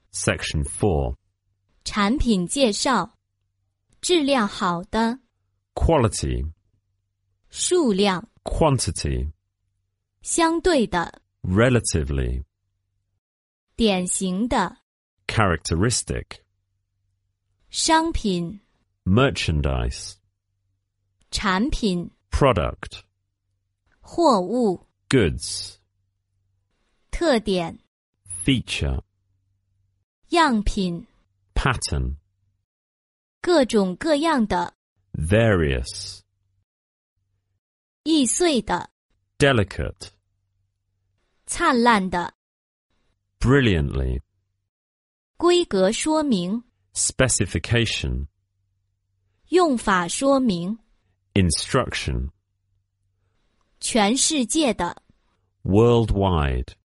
Section 4. 产品介绍，质量好的， Quality, 数量， quantity, 相对的， relatively, 典型的， characteristic, 商品， merchandise, 产品， product, 货物， goods, 特点， feature, 样品， pattern, 各种各样的， various, 易碎的， delicate, 灿烂的， brilliantly, 规格说明， specification, 用法说明， instruction, 全世界的， worldwide.